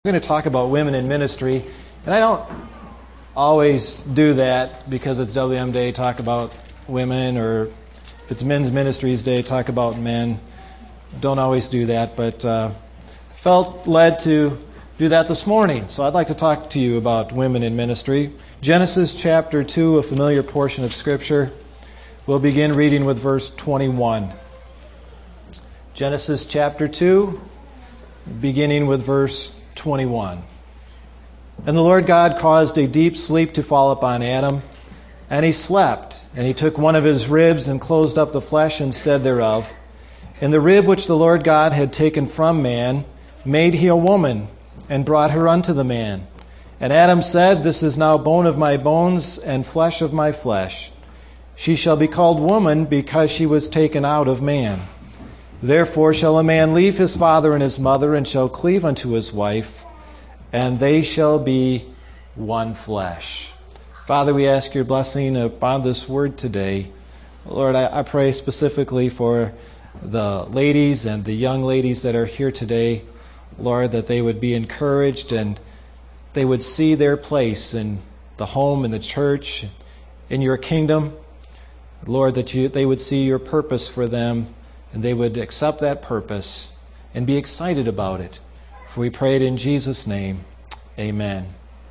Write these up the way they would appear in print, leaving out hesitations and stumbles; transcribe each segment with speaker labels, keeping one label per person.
Speaker 1: I'm going to talk about women in ministry, and I don't always do that because it's WM Day, talk about women, or if it's Men's Ministries Day, talk about men. Don't always do that, but felt led to do that this morning. So I'd like to talk to you about women in ministry. Genesis chapter 2, a familiar portion of Scripture. We'll begin reading with verse 21. Genesis chapter 2, beginning with verse 21. And the Lord God caused a deep sleep to fall upon Adam, and he slept. And he took one of his ribs and closed up the flesh instead thereof. And the rib which the Lord God had taken from man made he a woman, and brought her unto the man. And Adam said, This is now bone of my bones, and flesh of my flesh. She shall be called woman, because she was taken out of man. Therefore shall a man leave his father and his mother, and shall cleave unto his wife, and they shall be one flesh. Father, we ask your blessing upon this word today. Lord, I pray specifically for the ladies and the young ladies that are here today, Lord, that they would be encouraged and they would see their place in the home, in the church, in your kingdom. Lord, that they would see your purpose for them, and they would accept that purpose and be excited about it. For we pray it in Jesus' name. Amen.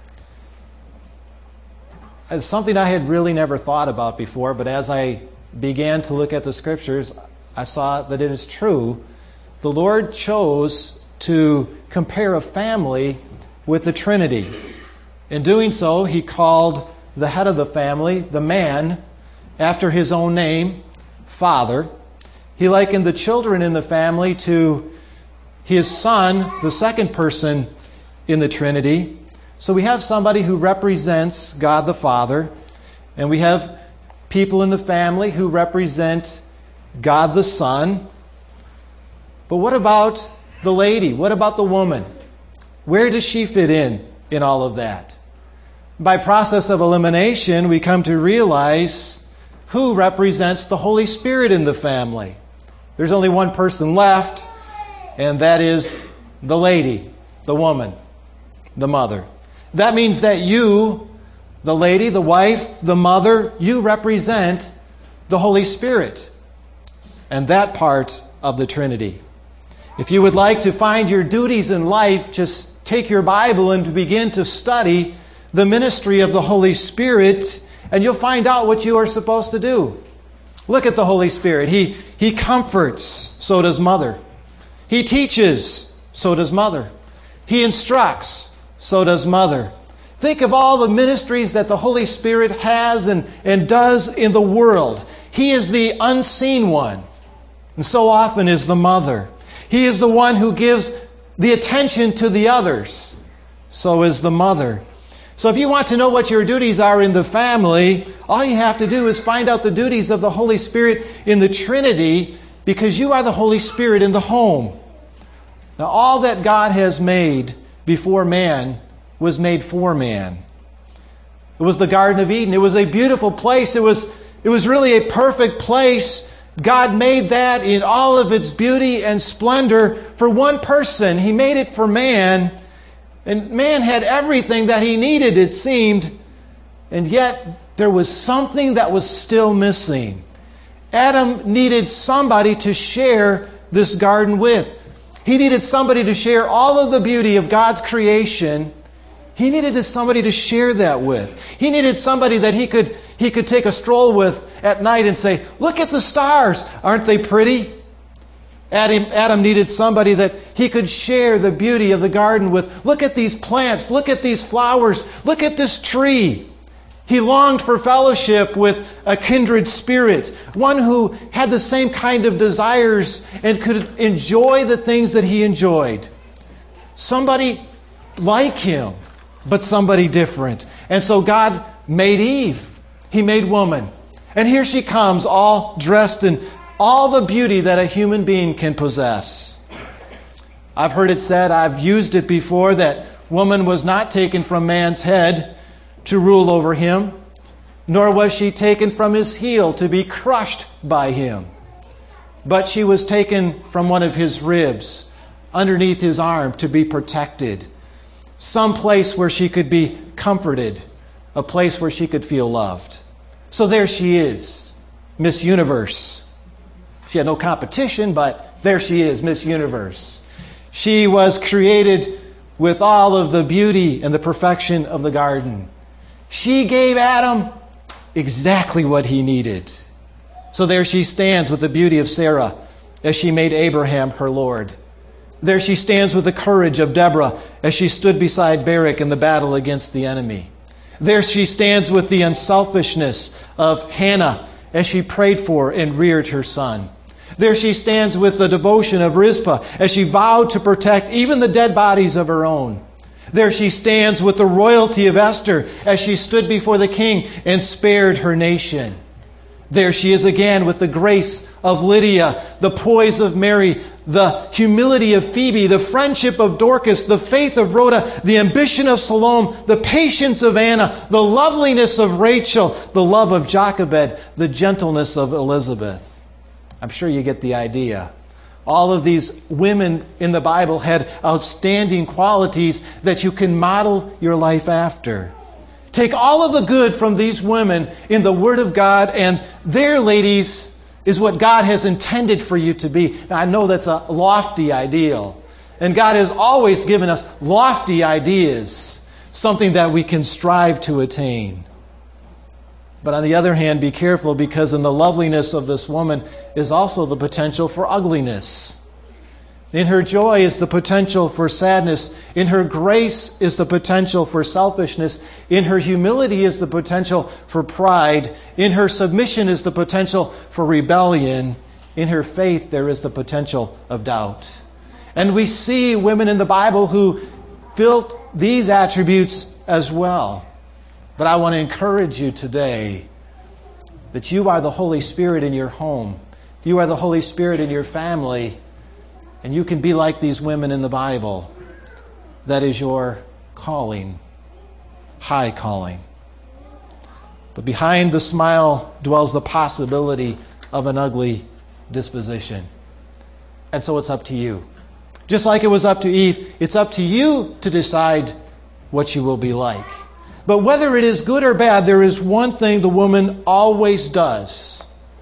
Speaker 1: It's something I had really never thought about before, but as I began to look at the Scriptures, I saw that it is true. The Lord chose to compare a family with the Trinity. In doing so, he called the head of the family, the man, after his own name, Father. He likened the children in the family to his son, the second person in the Trinity. So we have somebody who represents God the Father, and we have people in the family who represent God the Son. But what about the lady? What about the woman? Where does she fit in all of that? By process of elimination, we come to realize who represents the Holy Spirit in the family. There's only one person left, and that is the lady, the woman, the mother. That means that you, the lady, the wife, the mother, you represent the Holy Spirit and that part of the Trinity. If you would like to find your duties in life, just take your Bible and begin to study the ministry of the Holy Spirit, and you'll find out what you are supposed to do. Look at the Holy Spirit. He comforts, so does mother. He teaches, so does mother. He instructs, so does mother. Think of all the ministries that the Holy Spirit has and does in the world. He is the unseen one, and so often is the mother. He is the one who gives the attention to the others. So is the mother. So if you want to know what your duties are in the family, all you have to do is find out the duties of the Holy Spirit in the Trinity, because you are the Holy Spirit in the home. Now, all that God has made before man was made for man. It was the Garden of Eden. It was a beautiful place. It was really a perfect place. God made that in all of its beauty and splendor for one person. He made it for man. And man had everything that he needed, it seemed. And yet there was something that was still missing. Adam needed somebody to share this garden with. He needed somebody to share all of the beauty of God's creation. He needed somebody to share that with. He needed somebody that he could take a stroll with at night and say, Look at the stars. Aren't they pretty? Adam needed somebody that he could share the beauty of the garden with. Look at these plants. Look at these flowers. Look at this tree. He longed for fellowship with a kindred spirit, one who had the same kind of desires and could enjoy the things that he enjoyed. Somebody like him, but somebody different. And so God made Eve. He made woman. And here she comes, all dressed in all the beauty that a human being can possess. I've heard it said, I've used it before, that woman was not taken from man's head to rule over him, nor was she taken from his heel to be crushed by him. But she was taken from one of his ribs, underneath his arm, to be protected, some place where she could be comforted, a place where she could feel loved. So there she is, Miss Universe. She had no competition, but there she is, Miss Universe. She was created with all of the beauty and the perfection of the garden. She gave Adam exactly what he needed. So there she stands with the beauty of Sarah as she made Abraham her Lord. There she stands with the courage of Deborah as she stood beside Barak in the battle against the enemy. There she stands with the unselfishness of Hannah as she prayed for and reared her son. There she stands with the devotion of Rizpah as she vowed to protect even the dead bodies of her own. There she stands with the royalty of Esther as she stood before the king and spared her nation. There she is again with the grace of Lydia, the poise of Mary, the humility of Phoebe, the friendship of Dorcas, the faith of Rhoda, the ambition of Salome, the patience of Anna, the loveliness of Rachel, the love of Jochebed, the gentleness of Elizabeth. I'm sure you get the idea. All of these women in the Bible had outstanding qualities that you can model your life after. Take all of the good from these women in the Word of God, and there, ladies, is what God has intended for you to be. Now, I know that's a lofty ideal, and God has always given us lofty ideas, something that we can strive to attain. But on the other hand, be careful, because in the loveliness of this woman is also the potential for ugliness. In her joy is the potential for sadness. In her grace is the potential for selfishness. In her humility is the potential for pride. In her submission is the potential for rebellion. In her faith there is the potential of doubt. And we see women in the Bible who filled these attributes as well. But I want to encourage you today that you are the Holy Spirit in your home. You are the Holy Spirit in your family. And you can be like these women in the Bible. That is your calling, high calling. But behind the smile dwells the possibility of an ugly disposition. And so it's up to you. Just like it was up to Eve, it's up to you to decide what you will be like. But whether it is good or bad, there is one thing the woman always does.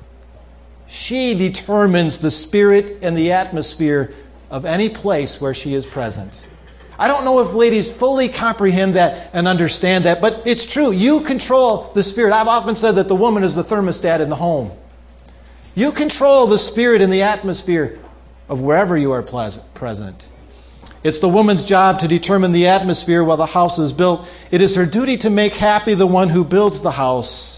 Speaker 1: She determines the spirit and the atmosphere of any place where she is present. I don't know if ladies fully comprehend that and understand that, but it's true. You control the spirit. I've often said that the woman is the thermostat in the home. You control the spirit and the atmosphere of wherever you are present. It's the woman's job to determine the atmosphere while the house is built. It is her duty to make happy the one who builds the house.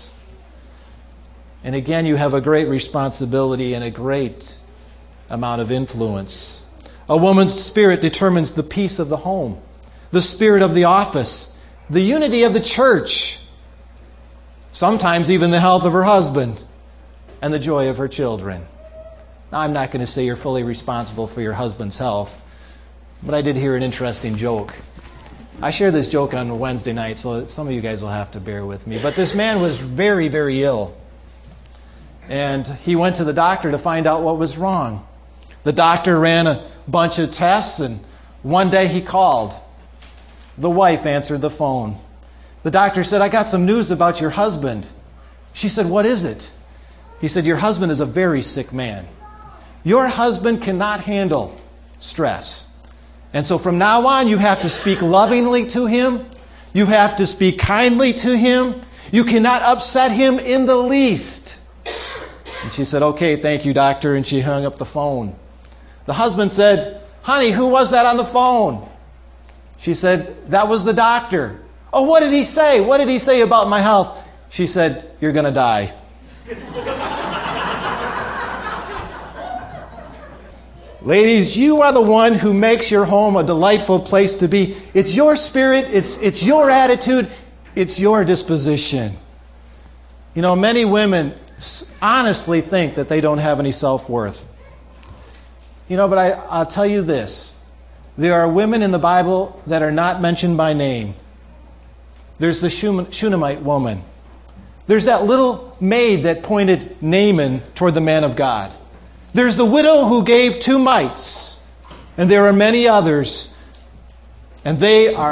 Speaker 1: And again, you have a great responsibility and a great amount of influence. A woman's spirit determines the peace of the home, the spirit of the office, the unity of the church, sometimes even the health of her husband, and the joy of her children. Now, I'm not going to say you're fully responsible for your husband's health, but I did hear an interesting joke. I shared this joke on Wednesday night, so some of you guys will have to bear with me. But this man was very, very ill. And he went to the doctor to find out what was wrong. The doctor ran a bunch of tests, and one day he called. The wife answered the phone. The doctor said, "I got some news about your husband." She said, "What is it?" He said, "Your husband is a very sick man. Your husband cannot handle stress. And so from now on, you have to speak lovingly to him. You have to speak kindly to him. You cannot upset him in the least." And she said, "Okay, thank you, doctor," and she hung up the phone. The husband said, "Honey, who was that on the phone?" She said, "That was the doctor." "Oh, what did he say? What did he say about my health?" She said, "You're going to die." Ladies, you are the one who makes your home a delightful place to be. It's your spirit, it's your attitude, it's your disposition. You know, many women honestly think that they don't have any self-worth. You know, but I'll tell you this. There are women in the Bible that are not mentioned by name. There's the Shunammite woman. There's that little maid that pointed Naaman toward the man of God. There's the widow who gave 2 mites. And there are many others. And they are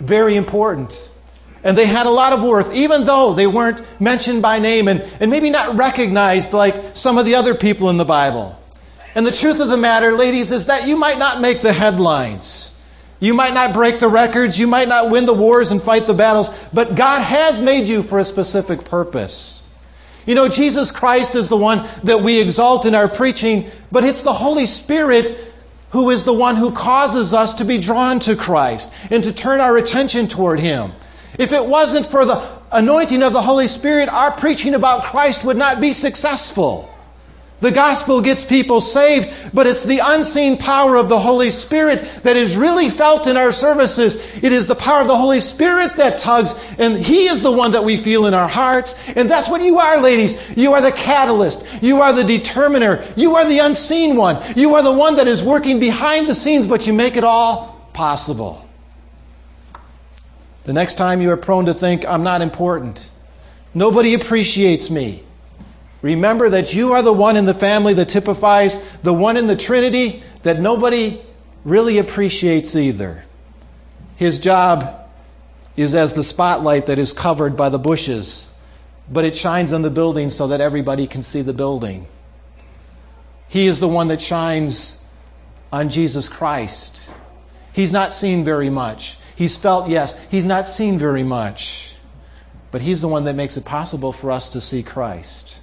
Speaker 1: very important. And they had a lot of worth, even though they weren't mentioned by name and maybe not recognized like some of the other people in the Bible. And the truth of the matter, ladies, is that you might not make the headlines. You might not break the records. You might not win the wars and fight the battles. But God has made you for a specific purpose. You know, Jesus Christ is the one that we exalt in our preaching, but it's the Holy Spirit who is the one who causes us to be drawn to Christ and to turn our attention toward Him. If it wasn't for the anointing of the Holy Spirit, our preaching about Christ would not be successful. The gospel gets people saved, but it's the unseen power of the Holy Spirit that is really felt in our services. It is the power of the Holy Spirit that tugs, and He is the one that we feel in our hearts. And that's what you are, ladies. You are the catalyst. You are the determiner. You are the unseen one. You are the one that is working behind the scenes, but you make it all possible. The next time you are prone to think, I'm not important. Nobody appreciates me. Remember that you are the one in the family that typifies the one in the Trinity that nobody really appreciates either. His job is as the spotlight that is covered by the bushes, but it shines on the building so that everybody can see the building. He is the one that shines on Jesus Christ. He's not seen very much. He's felt, yes. He's not seen very much. But He's the one that makes it possible for us to see Christ.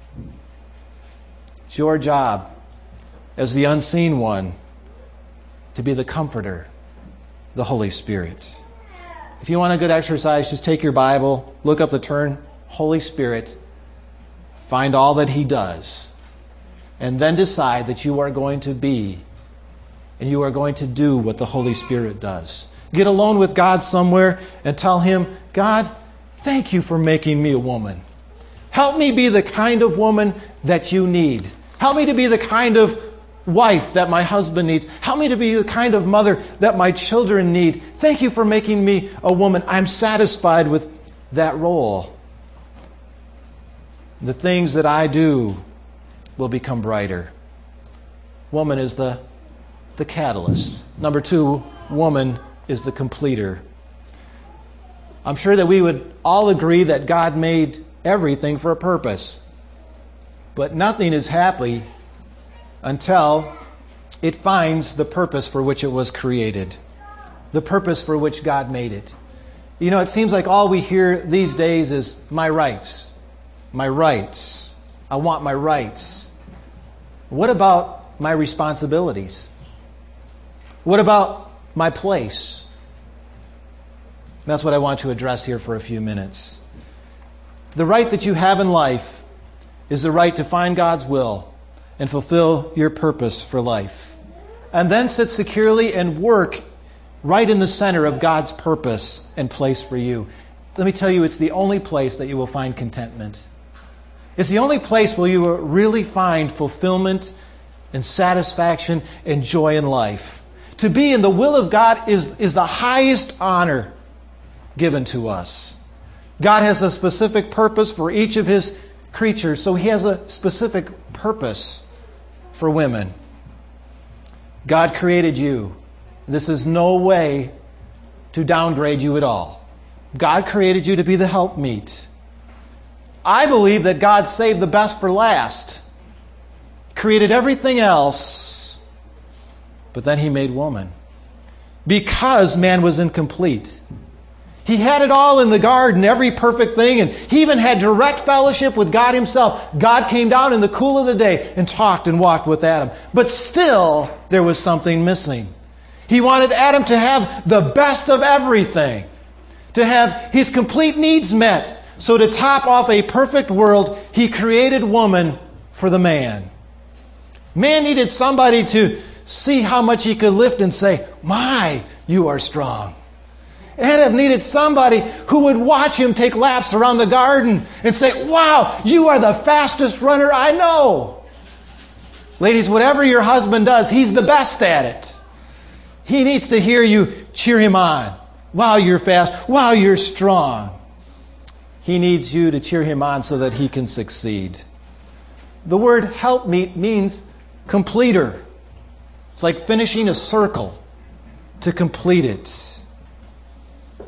Speaker 1: It's your job as the unseen one to be the comforter, the Holy Spirit. If you want a good exercise, just take your Bible, look up the term Holy Spirit, find all that He does, and then decide that you are going to be and you are going to do what the Holy Spirit does. Get alone with God somewhere and tell Him, God, thank you for making me a woman. Help me be the kind of woman that you need. Help me to be the kind of wife that my husband needs. Help me to be the kind of mother that my children need. Thank you for making me a woman. I'm satisfied with that role. The things that I do will become brighter. Woman is the catalyst. Number 2, woman is the completer. I'm sure that we would all agree that God made everything for a purpose. But nothing is happy until it finds the purpose for which it was created, the purpose for which God made it. You know, it seems like all we hear these days is my rights. My rights. I want my rights. What about my responsibilities? What about my place? That's what I want to address here for a few minutes. The right that you have in life is the right to find God's will and fulfill your purpose for life. And then sit securely and work right in the center of God's purpose and place for you. Let me tell you, it's the only place that you will find contentment. It's the only place where you will really find fulfillment and satisfaction and joy in life. To be in the will of God is the highest honor given to us. God has a specific purpose for each of His creatures, so He has a specific purpose for women. God created you. This is no way to downgrade you at all. God created you to be the helpmeet. I believe that God saved the best for last, created everything else, but then He made woman because man was incomplete. He had it all in the garden, every perfect thing, and He even had direct fellowship with God Himself. God came down in the cool of the day and talked and walked with Adam. But still, there was something missing. He wanted Adam to have the best of everything, to have his complete needs met. So to top off a perfect world, He created woman for the man. Man needed somebody to see how much he could lift and say, "My, you are strong." Adam needed somebody who would watch him take laps around the garden and say, "Wow, you are the fastest runner I know." Ladies, whatever your husband does, he's the best at it. He needs to hear you cheer him on. "Wow, you're fast. Wow, you're strong." He needs you to cheer him on so that he can succeed. The word helpmeet means completer. It's like finishing a circle, to complete it.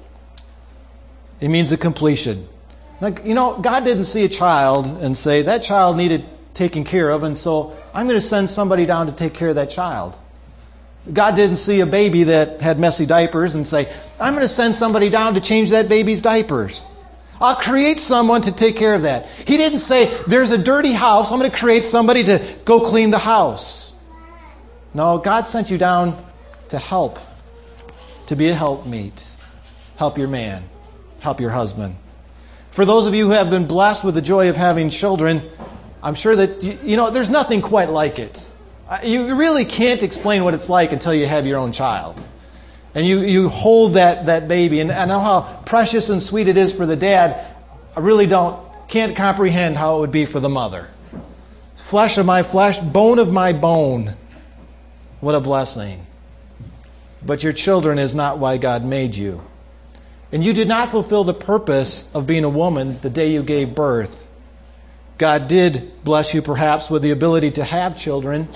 Speaker 1: It means a completion. Like, God didn't see a child and say, that child needed taken care of, and so I'm going to send somebody down to take care of that child. God didn't see a baby that had messy diapers and say, I'm going to send somebody down to change that baby's diapers. I'll create someone to take care of that. He didn't say, there's a dirty house, I'm going to create somebody to go clean the house. No, God sent you down to help, to be a helpmeet. Help your man. Help your husband. For those of you who have been blessed with the joy of having children, I'm sure that, there's nothing quite like it. You really can't explain what it's like until you have your own child. And you hold that baby. And I know how precious and sweet it is for the dad. I really can't comprehend how it would be for the mother. Flesh of my flesh, bone of my bone. What a blessing. But your children is not why God made you. And you did not fulfill the purpose of being a woman the day you gave birth. God did bless you perhaps with the ability to have children,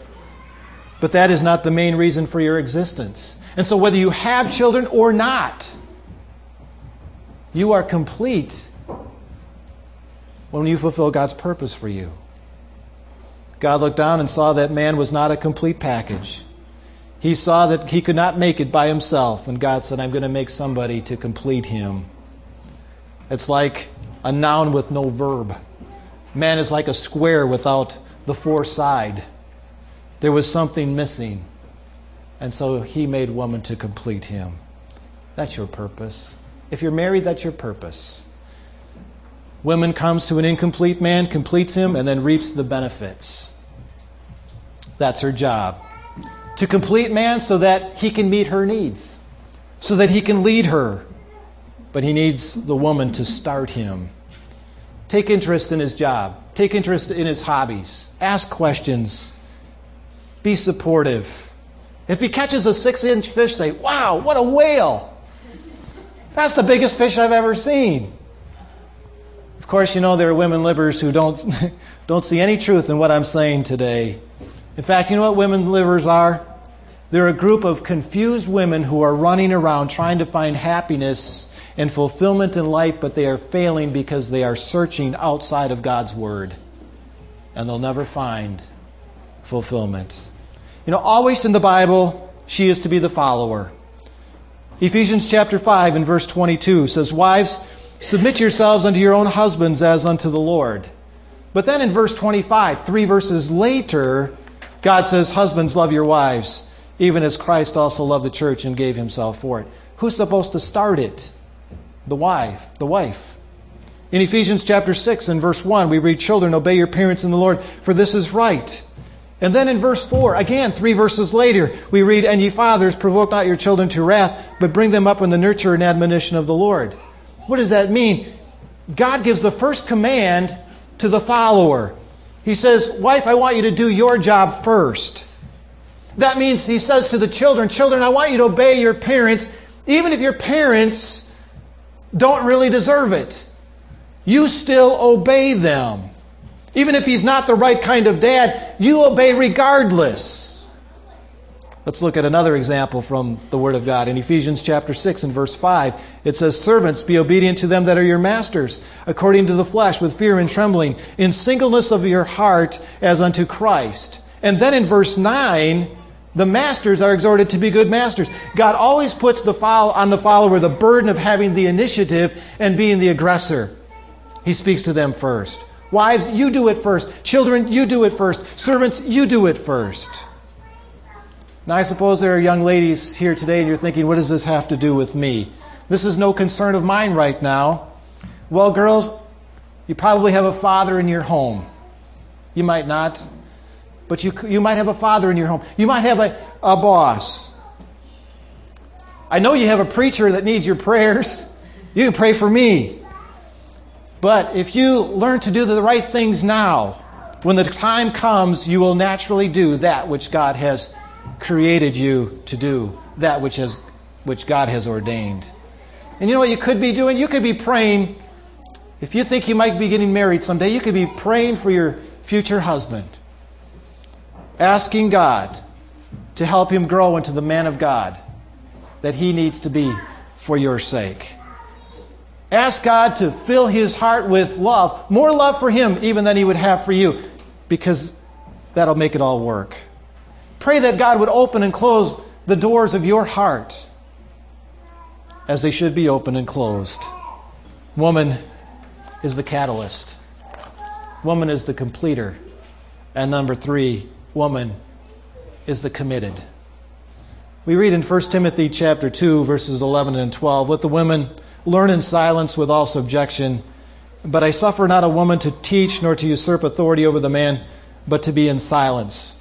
Speaker 1: but that is not the main reason for your existence. And so whether you have children or not, you are complete when you fulfill God's purpose for you. God looked down and saw that man was not a complete package. He saw that he could not make it by himself, and God said, I'm going to make somebody to complete him. It's like a noun with no verb. Man is like a square without the foreside. There was something missing, and so he made woman to complete him. That's your purpose. If you're married, that's your purpose. Woman comes to an incomplete man, completes him, and then reaps the benefits. That's her job. To complete man so that he can meet her needs, so that he can lead her. But he needs the woman to start him. Take interest in his job. Take interest in his hobbies. Ask questions. Be supportive. If he catches a 6-inch fish, say, wow, what a whale. That's the biggest fish I've ever seen. Of course, there are women livers who don't see any truth in what I'm saying today. In fact, you know what women livers are? They're a group of confused women who are running around trying to find happiness and fulfillment in life, but they are failing because they are searching outside of God's Word. And they'll never find fulfillment. Always in the Bible, she is to be the follower. Ephesians chapter 5 and verse 22 says, Wives, submit yourselves unto your own husbands as unto the Lord. But then in verse 25, 3 verses later, God says, Husbands, love your wives, even as Christ also loved the church and gave himself for it. Who's supposed to start it? The wife. The wife. In Ephesians chapter 6 and verse 1, we read, Children, obey your parents in the Lord, for this is right. And then in verse 4, again, 3 verses later, we read, And ye fathers, provoke not your children to wrath, but bring them up in the nurture and admonition of the Lord. What does that mean? God gives the first command to the follower. He says, Wife, I want you to do your job first. That means he says to the children, Children, I want you to obey your parents, even if your parents don't really deserve it. You still obey them. Even if he's not the right kind of dad, you obey regardless. Let's look at another example from the Word of God. In Ephesians chapter 6 and verse 5, it says, Servants, be obedient to them that are your masters, according to the flesh, with fear and trembling, in singleness of your heart, as unto Christ. And then in verse 9, the masters are exhorted to be good masters. God always puts on the follower the burden of having the initiative and being the aggressor. He speaks to them first. Wives, you do it first. Children, you do it first. Servants, you do it first. Now, I suppose there are young ladies here today and you're thinking, what does this have to do with me? This is no concern of mine right now. Well, girls, you probably have a father in your home. You might not, but you might have a father in your home. You might have a boss. I know you have a preacher that needs your prayers. You can pray for me. But if you learn to do the right things now, when the time comes, you will naturally do that which God has created you to do, that which God has ordained. And you know what you could be doing? You could be praying. If you think you might be getting married someday, you could be praying for your future husband, asking God to help him grow into the man of God that he needs to be for your sake. Ask God to fill his heart with love, more love for him even than he would have for you, because that'll make it all work. Pray that God would open and close the doors of your heart as they should be open and closed. Woman is the catalyst. Woman is the completer. And number 3, woman is the committed. We read in 1 Timothy chapter 2, verses 11 and 12, "Let the women learn in silence with all subjection, but I suffer not a woman to teach nor to usurp authority over the man, but to be in silence."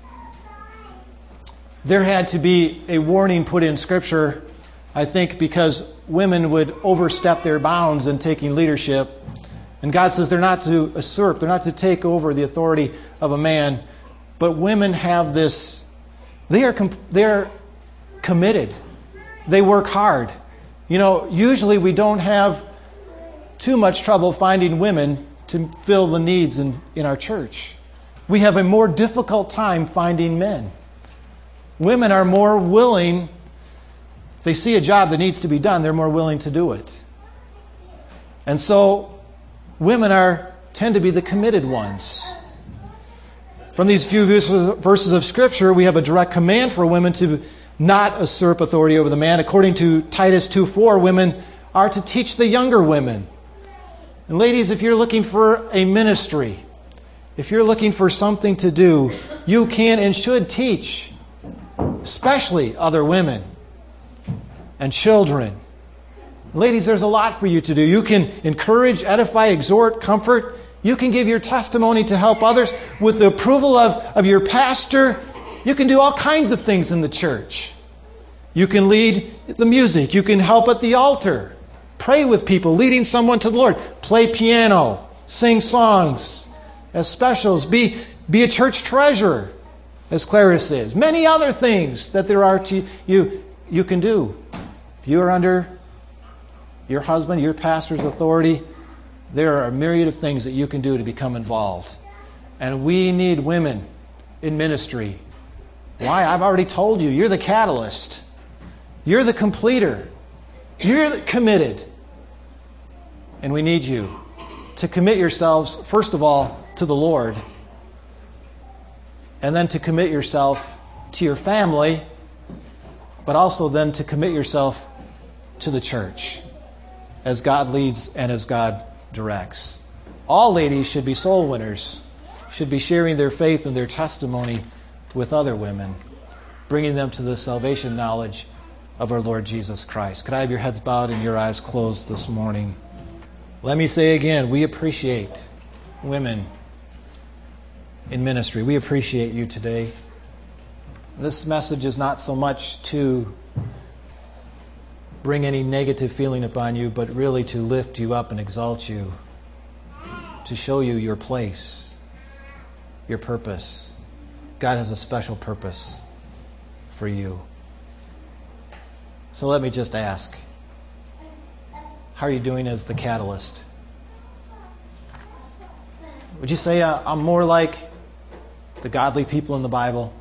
Speaker 1: There had to be a warning put in Scripture, I think, because women would overstep their bounds in taking leadership. And God says they're not to usurp, they're not to take over the authority of a man. But women have this, they're committed. They work hard. You know, usually we don't have too much trouble finding women to fill the needs in our church. We have a more difficult time finding men. Women are more willing, if they see a job that needs to be done, they're more willing to do it. And so women tend to be the committed ones. From these few verses of Scripture, we have a direct command for women to not usurp authority over the man. According to Titus 2:4, women are to teach the younger women. And ladies, if you're looking for a ministry, if you're looking for something to do, you can and should teach, especially other women and children. Ladies, there's a lot for you to do. You can encourage, edify, exhort, comfort. You can give your testimony to help others with the approval of your pastor. You can do all kinds of things in the church. You can lead the music. You can help at the altar. Pray with people, leading someone to the Lord. Play piano. Sing songs as specials. Be a church treasurer, as Clarice is. Many other things that there are to you can do. If you are under your husband, your pastor's authority, there are a myriad of things that you can do to become involved. And we need women in ministry. Why? I've already told you. You're the catalyst. You're the completer. You're committed. And we need you to commit yourselves, first of all, to the Lord. And then to commit yourself to your family. But also then to commit yourself to the church as God leads and as God directs. All ladies should be soul winners, should be sharing their faith and their testimony with other women, bringing them to the salvation knowledge of our Lord Jesus Christ. Could I have your heads bowed and your eyes closed this morning? Let me say again, we appreciate women in ministry. We appreciate you today. This message is not so much to bring any negative feeling upon you, but really to lift you up and exalt you, to show you your place, your purpose. God has a special purpose for you. So let me just ask, how are you doing as the catalyst? Would you say I'm more like the godly people in the Bible?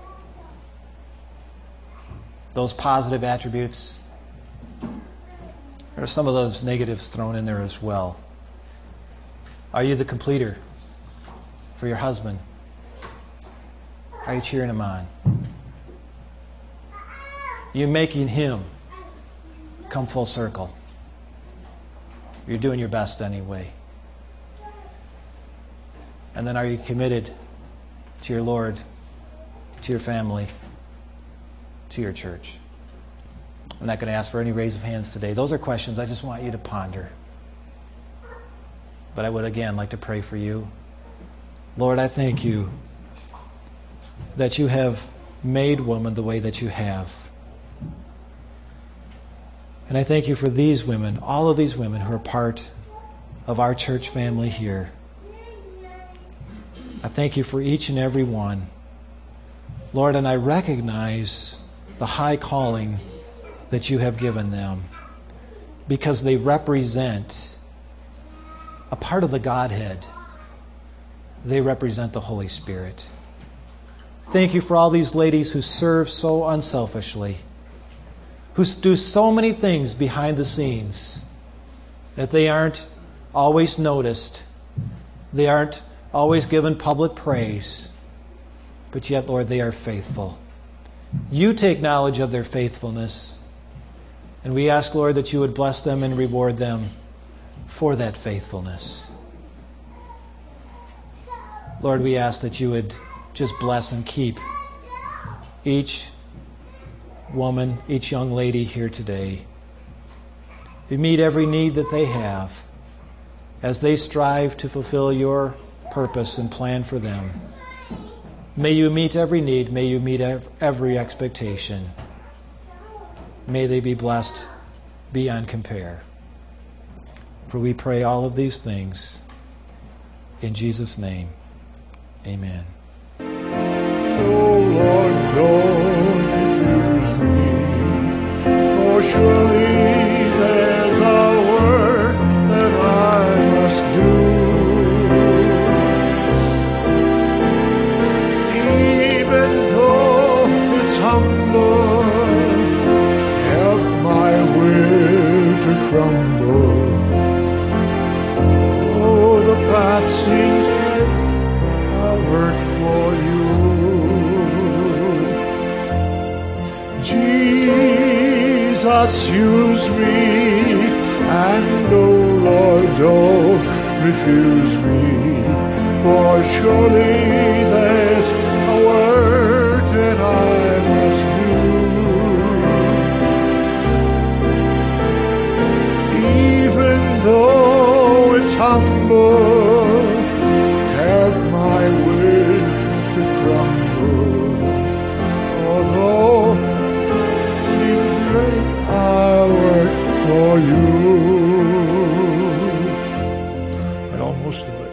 Speaker 1: Those positive attributes? There are some of those negatives thrown in there as well. Are you the completer for your husband? Are you cheering him on? You're making him come full circle. You're doing your best anyway. And then are you committed to your Lord, to your family, to your church? I'm not going to ask for any raise of hands today. Those are questions I just want you to ponder. But I would again like to pray for you. Lord, I thank you that you have made woman the way that you have. And I thank you for these women, all of these women who are part of our church family here. I thank you for each and every one. Lord, and I recognize the high calling that you have given them because they represent a part of the Godhead. They represent the Holy Spirit. Thank you for all these ladies who serve so unselfishly, who do so many things behind the scenes. that they aren't always noticed. They aren't always given public praise. But yet, Lord, they are faithful. You take knowledge of their faithfulness. And we ask, Lord, that you would bless them and reward them for that faithfulness. Lord, we ask that you would just bless and keep each woman, each young lady here today. You meet every need that they have as they strive to fulfill your purpose and plan for them. May you meet every need. May you meet every expectation. May they be blessed beyond compare. For we pray all of these things in Jesus' name. Amen.
Speaker 2: Oh Lord, don't refuse me, for surely there's a work that I must do. Even though it's humble, help my will to crumble. Oh, the path seems great, I'll work for you. Jesus, use me, and oh Lord, don't refuse me, for surely there's a work that I must do. Even though it's humble, help my will to crumble. Although it seems great, I'll work for you. I almost